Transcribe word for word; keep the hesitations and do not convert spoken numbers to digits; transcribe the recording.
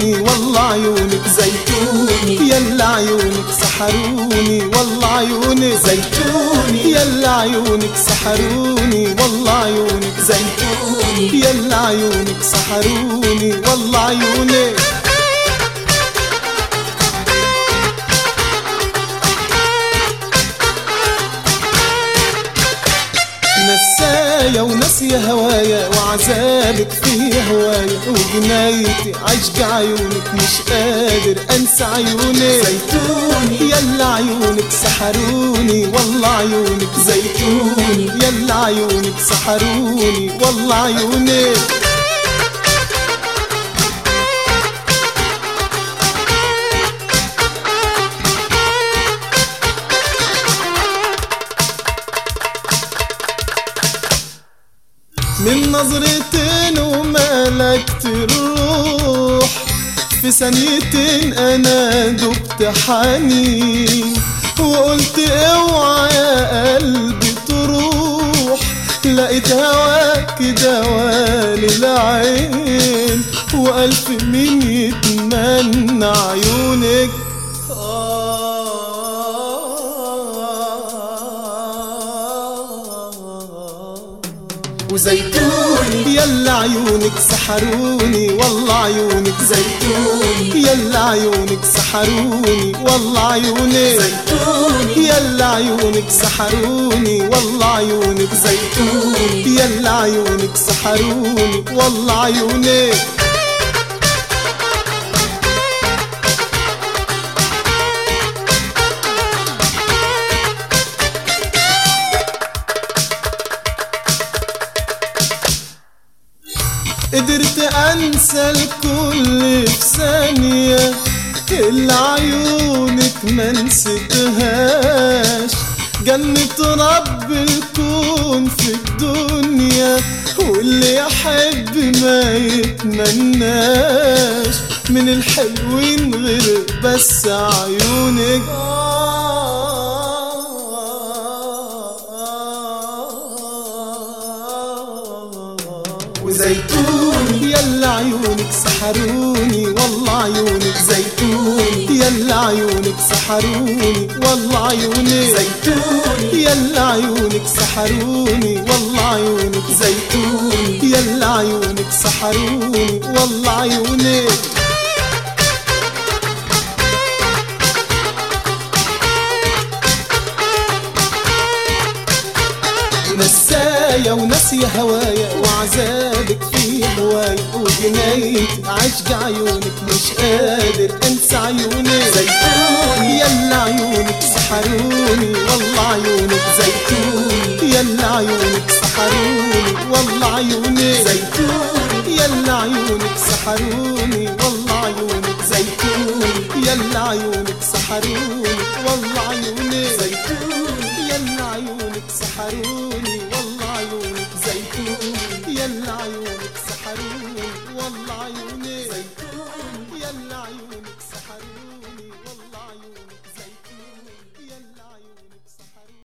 سحروني والله عيونك زيتوني يلا عيونك سحروني والله عيونك زيتوني يلا عيونك سحروني والله عيونك زيتوني يلا عيونك سحروني والله عيونك نسايا وناسية هوايا وعذابك فيه هوايا وجنايتي عشق عيونك مش قادر انسى عيونك زيتوني يلا عيونك سحروني والله عيونك زيتوني يلا عيونك سحروني والله عيونك من نظرتين وملكت الروح في ثانيتين انا دبت حنين وقلت اوعى يا قلبي تروح لقيت هواك دوالي العين والف مين يتمنى عيونك وزيتوني يلا عيونك سحروني والله عيونك زيتوني يلا عيونك سحروني والله عيونك زيتوني يلا عيونك سحروني والله عيونك زيتوني يلا عيونك سحروني والله عيونك قدرت انسى الكل في ثانية اللي عيونك ما نسيتهاش جنة رب الكون في الدنيا واللي يحب ما يتمناش من الحلوين غير بس عيونك وزيتوني يلا عيونك سحروني والله عيونك زيتوني يلا عيونك سحروني والله عيونك زيتوني يلا عيونك سحروني والله عيونك زيتوني يلا عيونك سحروني والله عيونك نسايا وناسية هوايا وعذابك فيه هوايا وجنايتي عشق عيونك مش قادر انسى عيونك زيتوني يلا عيونك سحروني والله عيونك زيتوني يلا عيونك سحروني والله عيونك زيتوني يلا عيونك سحروني والله